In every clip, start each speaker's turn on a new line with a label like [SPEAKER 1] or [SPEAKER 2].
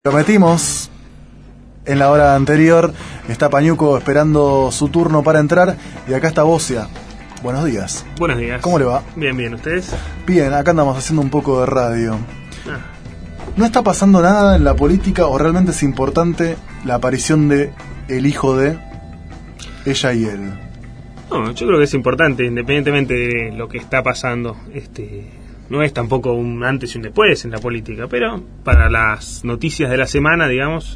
[SPEAKER 1] Prometimos en la hora anterior, está Pañuco esperando su turno para entrar y acá está Bocia. Buenos días.
[SPEAKER 2] Buenos días.
[SPEAKER 1] ¿Cómo le va?
[SPEAKER 2] Bien, bien. ¿Ustedes?
[SPEAKER 1] Bien, acá andamos haciendo un poco de radio. ¿No está pasando nada en la política o realmente es importante la aparición de el hijo de ella y él?
[SPEAKER 2] No, yo creo que es importante, independientemente de lo que está pasando. No es tampoco un antes y un después en la política, pero para las noticias de la semana, digamos,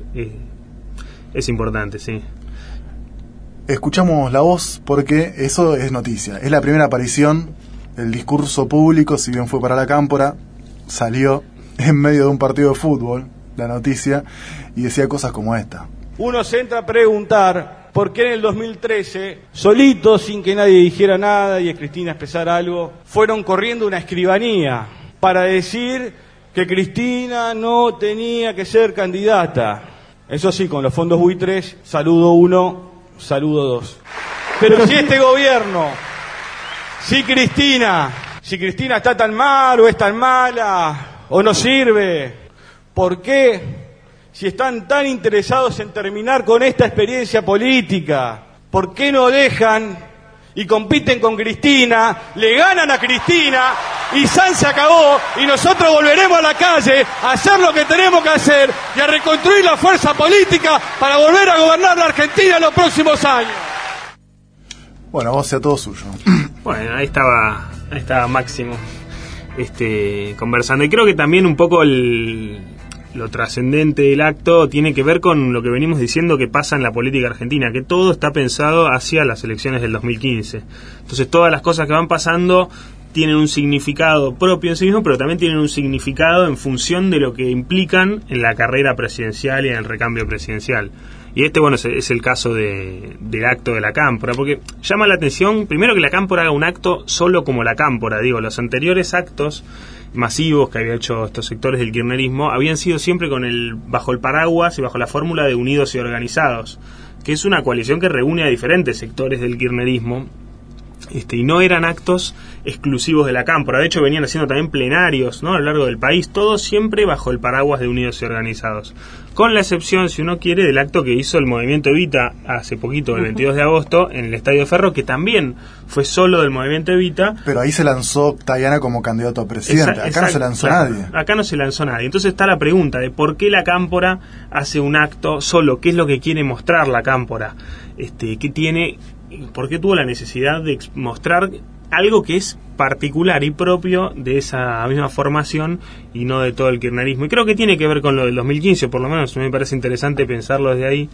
[SPEAKER 2] es importante, sí.
[SPEAKER 1] Escuchamos la voz porque eso es noticia. Es la primera aparición del discurso público, si bien fue para la Cámpora, salió en medio de un partido de fútbol, la noticia, y decía cosas como esta.
[SPEAKER 3] Uno se entra a preguntar por qué en el 2013, solitos, sin que nadie dijera nada y Cristina expresara algo, fueron corriendo una escribanía para decir que Cristina no tenía que ser candidata. Eso sí, con los fondos buitres, saludo 1, saludo 2. Pero si este gobierno, si Cristina está tan mal o es tan mala o no sirve, ¿por qué? Si están tan interesados en terminar con esta experiencia política, ¿por qué no dejan y compiten con Cristina, le ganan a Cristina y San se acabó y nosotros volveremos a la calle a hacer lo que tenemos que hacer y a reconstruir la fuerza política para volver a gobernar la Argentina en los próximos años?
[SPEAKER 1] Bueno, vos sea todo suyo.
[SPEAKER 2] Bueno, ahí estaba Máximo conversando, y creo que también un poco lo trascendente del acto tiene que ver con lo que venimos diciendo que pasa en la política argentina, que todo está pensado hacia las elecciones del 2015. Entonces todas las cosas que van pasando tienen un significado propio en sí mismo, pero también tienen un significado en función de lo que implican en la carrera presidencial y en el recambio presidencial. Y bueno, es el caso del acto de la Cámpora, porque llama la atención, primero, que la Cámpora haga un acto solo como la Cámpora. Digo, los anteriores actos masivos que había hecho estos sectores del kirchnerismo habían sido siempre bajo el paraguas y bajo la fórmula de Unidos y Organizados, que es una coalición que reúne a diferentes sectores del kirchnerismo, y no eran actos exclusivos de la Cámpora. De hecho, venían haciendo también plenarios, ¿no?, a lo largo del país, todos siempre bajo el paraguas de Unidos y Organizados, con la excepción, si uno quiere, del acto que hizo el Movimiento Evita hace poquito, el 22 de agosto, en el Estadio Ferro, que también fue solo del Movimiento Evita.
[SPEAKER 1] Pero ahí se lanzó Tayana como candidato a presidente. Acá no se lanzó nadie. Acá
[SPEAKER 2] no se lanzó nadie. Entonces está la pregunta de por qué la Cámpora hace un acto solo. ¿Qué es lo que quiere mostrar la Cámpora? ¿Qué tiene? ¿Por qué tuvo la necesidad de mostrar algo que es particular y propio de esa misma formación y no de todo el kirchnerismo? Y creo que tiene que ver con lo del 2015, por lo menos me parece interesante pensarlo desde ahí,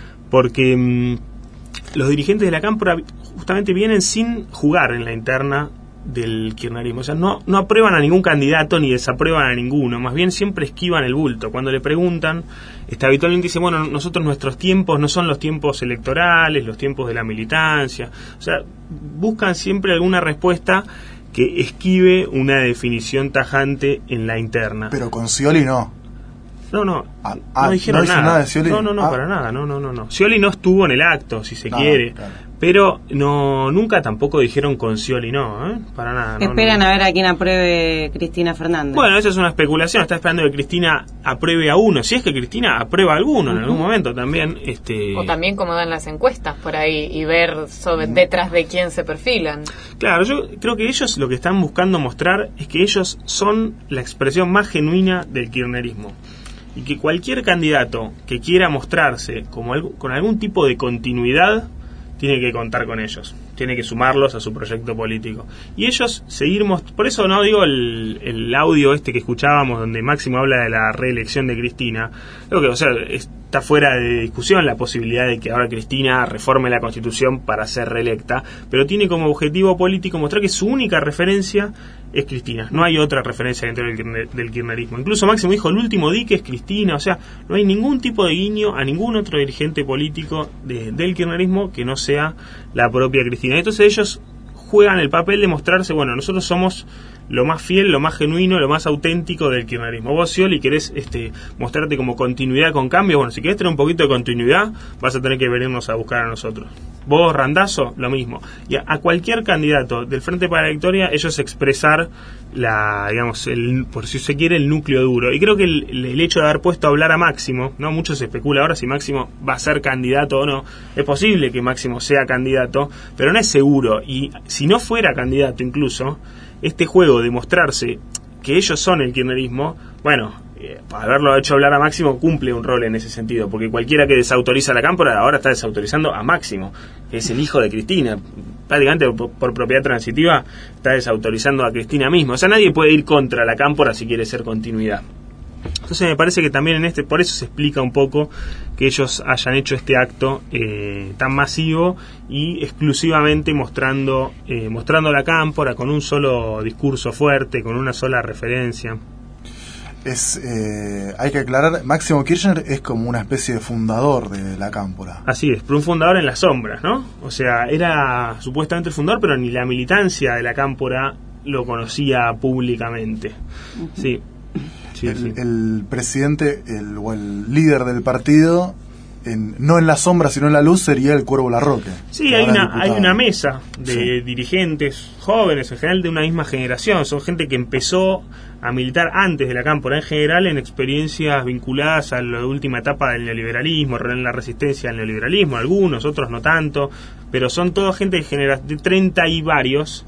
[SPEAKER 2] porque los dirigentes de la Cámpora justamente vienen sin jugar en la interna del kirchnerismo. O sea, no aprueban a ningún candidato ni desaprueban a ninguno, más bien siempre esquivan el bulto. Cuando le preguntan, habitualmente dice, bueno, nuestros tiempos no son los tiempos electorales, los tiempos de la militancia. O sea, buscan siempre alguna respuesta que esquive una definición tajante en la interna.
[SPEAKER 1] Pero con Scioli no.
[SPEAKER 2] No dijeron
[SPEAKER 1] nada de Scioli.
[SPEAKER 2] No, para nada, no. Scioli no estuvo en el acto, si se quiere.
[SPEAKER 1] Claro.
[SPEAKER 2] Pero nunca tampoco dijeron con Scioli para nada.
[SPEAKER 4] Esperan a ver a quién apruebe Cristina Fernández.
[SPEAKER 2] Bueno, eso es una especulación, está esperando que Cristina apruebe a uno, si es que Cristina aprueba a alguno en algún momento también.
[SPEAKER 5] O también como dan las encuestas por ahí y ver detrás de quién se perfilan.
[SPEAKER 2] Claro, yo creo que ellos lo que están buscando mostrar es que ellos son la expresión más genuina del kirchnerismo. Y que cualquier candidato que quiera mostrarse con algún tipo de continuidad tiene que contar con ellos, tiene que sumarlos a su proyecto político. Y ellos por eso no digo el audio que escuchábamos donde Máximo habla de la reelección de Cristina. Creo que, está fuera de discusión la posibilidad de que ahora Cristina reforme la Constitución para ser reelecta, pero tiene como objetivo político mostrar que su única referencia es Cristina. No hay otra referencia dentro del kirchnerismo. Incluso Máximo dijo, el último dique es Cristina. O sea, no hay ningún tipo de guiño a ningún otro dirigente político del kirchnerismo que no sea la propia Cristina. Entonces ellos juegan el papel de mostrarse, bueno, nosotros somos lo más fiel, lo más genuino, lo más auténtico del kirchnerismo. Vos, Scioli, querés mostrarte como continuidad con cambios. Bueno, si querés tener un poquito de continuidad, vas a tener que venirnos a buscar a nosotros. Vos, Randazzo, lo mismo. Y a cualquier candidato del Frente para la Victoria, ellos expresar por si se quiere, el núcleo duro. Y creo que el hecho de haber puesto a hablar a Máximo, ¿no? Mucho se especula ahora si Máximo va a ser candidato o no. Es posible que Máximo sea candidato, pero no es seguro. Y si no fuera candidato incluso, este juego de mostrarse que ellos son el kirchnerismo, haberlo hecho hablar a Máximo cumple un rol en ese sentido, porque cualquiera que desautoriza a la Cámpora ahora está desautorizando a Máximo, que es el hijo de Cristina. Prácticamente por propiedad transitiva está desautorizando a Cristina misma. O sea, nadie puede ir contra la Cámpora si quiere ser continuidad. Entonces me parece que también por eso se explica un poco que ellos hayan hecho este acto tan masivo y exclusivamente mostrando la Cámpora con un solo discurso fuerte, con una sola referencia.
[SPEAKER 1] Hay que aclarar, Máximo Kirchner es como una especie de fundador de la Cámpora.
[SPEAKER 2] Así es, pero un fundador en las sombras, ¿no? O sea, era supuestamente el fundador, pero ni la militancia de la Cámpora lo conocía públicamente. Sí.
[SPEAKER 1] El presidente o el líder del partido, no en la sombra sino en la luz, sería el Cuervo Larroque.
[SPEAKER 2] Sí, hay una mesa de dirigentes jóvenes, en general de una misma generación. Son gente que empezó a militar antes de la Cámpora, en general en experiencias vinculadas a la última etapa del neoliberalismo, en la resistencia al neoliberalismo, algunos, otros no tanto, pero son toda gente de 30 y varios.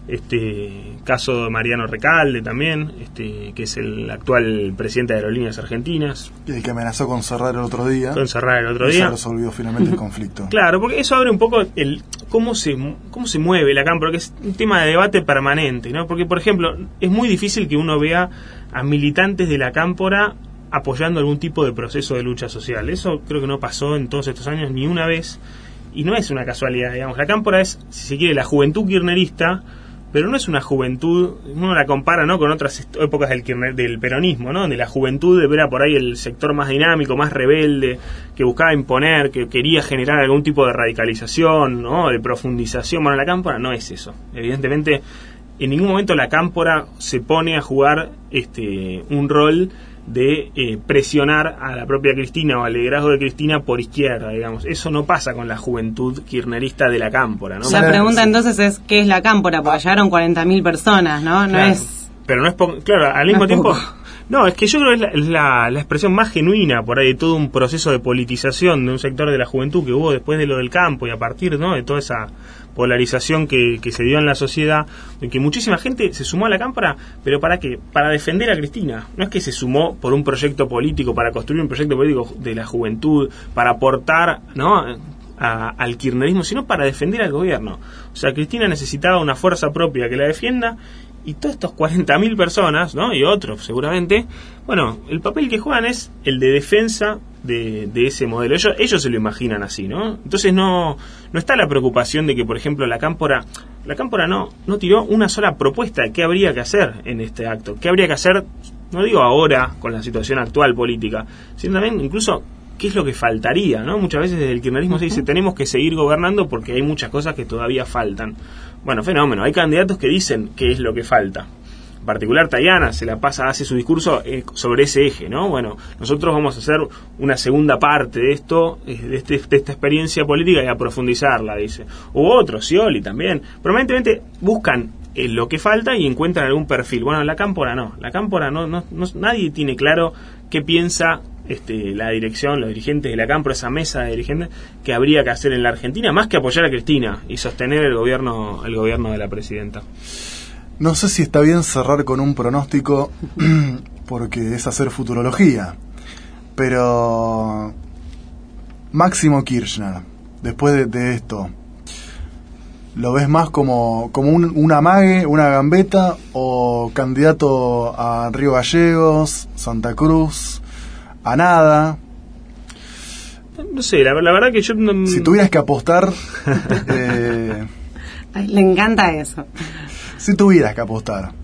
[SPEAKER 2] Caso de Mariano Recalde también, que es el actual presidente de Aerolíneas Argentinas.
[SPEAKER 1] Y el que amenazó con cerrar el otro día.
[SPEAKER 2] Y
[SPEAKER 1] se resolvió finalmente el conflicto.
[SPEAKER 2] Claro, porque eso abre un poco cómo se mueve la Cámpora, que es un tema de debate permanente, ¿no? Porque, por ejemplo, es muy difícil que uno vea a militantes de la Cámpora apoyando algún tipo de proceso de lucha social. Eso creo que no pasó en todos estos años ni una vez, y no es una casualidad, digamos. La Cámpora es, si se quiere, la juventud kirchnerista, pero no es una juventud, uno la compara, ¿no?, con otras épocas del peronismo, ¿no?, donde la juventud era por ahí el sector más dinámico, más rebelde, que buscaba imponer, que quería generar algún tipo de radicalización, ¿no?, de profundización. Bueno, la Cámpora no es eso. Evidentemente, en ningún momento la Cámpora se pone a jugar un rol de presionar a la propia Cristina o al liderazgo de Cristina por izquierda, digamos. Eso no pasa con la juventud kirchnerista de la Cámpora, ¿no?
[SPEAKER 4] La pregunta entonces es, ¿qué es la Cámpora? Porque llegaron 40.000 personas, ¿no? No
[SPEAKER 2] claro,
[SPEAKER 4] es...
[SPEAKER 2] Pero no es poco, claro, al mismo tiempo... No, es que yo creo que es la expresión más genuina por ahí de todo un proceso de politización de un sector de la juventud que hubo después de lo del campo y a partir, ¿no?, de toda esa polarización que se dio en la sociedad, en que muchísima gente se sumó a la Cámpora, pero ¿para qué? Para defender a Cristina. No es que se sumó por un proyecto político, para construir un proyecto político de la juventud, para aportar, ¿no?, al kirchnerismo, sino para defender al gobierno. O sea, Cristina necesitaba una fuerza propia que la defienda, y todos estos 40.000 personas, ¿no?, y otros seguramente, bueno, el papel que juegan es el de defensa de ese modelo. Ellos se lo imaginan así, ¿no? Entonces no está la preocupación de que, por ejemplo, la Cámpora no tiró una sola propuesta de qué habría que hacer en este acto, qué habría que hacer, no digo ahora con la situación actual política, sino también incluso qué es lo que faltaría, ¿no? Muchas veces desde el kirchnerismo se dice tenemos que seguir gobernando porque hay muchas cosas que todavía faltan. Bueno, fenómeno, hay candidatos que dicen qué es lo que falta. En particular Tayana hace su discurso sobre ese eje, ¿no? Bueno, nosotros vamos a hacer una segunda parte de esto, de esta experiencia política, y a profundizarla, dice. U otros, Scioli también. Permanentemente buscan lo que falta y encuentran algún perfil. Bueno, la Cámpora no. La Cámpora no nadie tiene claro qué piensa la dirección, los dirigentes de la Cámpora, esa mesa de dirigentes, que habría que hacer en la Argentina, más que apoyar a Cristina y sostener el gobierno de la presidenta.
[SPEAKER 1] No sé si está bien cerrar con un pronóstico porque es hacer futurología, pero Máximo Kirchner, después de esto, ¿lo ves más como un amague, una gambeta, o candidato a Río Gallegos, Santa Cruz, a nada?
[SPEAKER 2] No sé, la verdad que yo...
[SPEAKER 1] Si tuvieras que apostar...
[SPEAKER 4] Le encanta eso.
[SPEAKER 1] Si tuvieras que apostar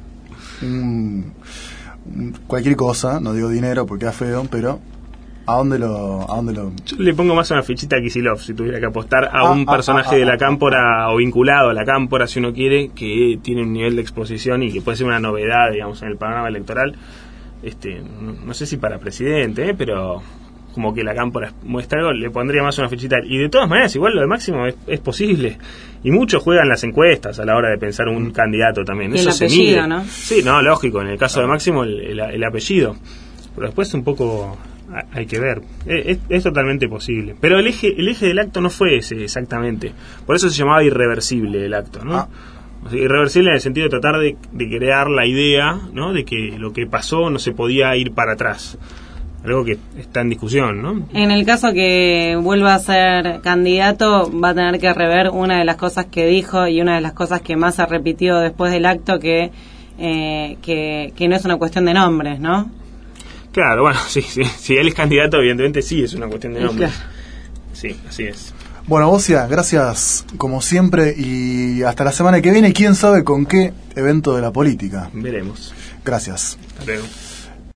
[SPEAKER 1] cualquier cosa, no digo dinero porque es feo, pero ¿a dónde lo...?
[SPEAKER 2] Yo le pongo más una fichita a Kicillof si tuviera que apostar a un personaje de la Cámpora o vinculado a la Cámpora, si uno quiere, que tiene un nivel de exposición y que puede ser una novedad, digamos, en el panorama electoral. No sé si para presidente, pero como que la cámpora muestra algo, le pondría más una fichita. Y de todas maneras, igual lo de Máximo es posible. Y muchos juegan las encuestas a la hora de pensar un candidato también.
[SPEAKER 4] Y
[SPEAKER 2] eso
[SPEAKER 4] el
[SPEAKER 2] se
[SPEAKER 4] apellido,
[SPEAKER 2] mide.
[SPEAKER 4] ¿no?
[SPEAKER 2] Sí, no, lógico. En el caso de Máximo, el apellido. Pero después un poco hay que ver. Es totalmente posible. Pero el eje del acto no fue ese exactamente. Por eso se llamaba irreversible el acto, ¿no? O sea, irreversible en el sentido de tratar de crear la idea, ¿no? De que lo que pasó no se podía ir para atrás. Algo que está en discusión, ¿no?
[SPEAKER 4] En el caso que vuelva a ser candidato, va a tener que rever una de las cosas que dijo y una de las cosas que más se repitió después del acto, que no es una cuestión de nombres, ¿no?
[SPEAKER 2] Claro, bueno, sí. Si él es candidato, evidentemente sí es una cuestión de nombres.
[SPEAKER 4] Claro.
[SPEAKER 2] Sí, así es.
[SPEAKER 1] Bueno, Bocia, gracias como siempre y hasta la semana que viene. ¿Quién sabe con qué evento de la política?
[SPEAKER 2] Veremos.
[SPEAKER 1] Gracias.
[SPEAKER 2] Hasta luego.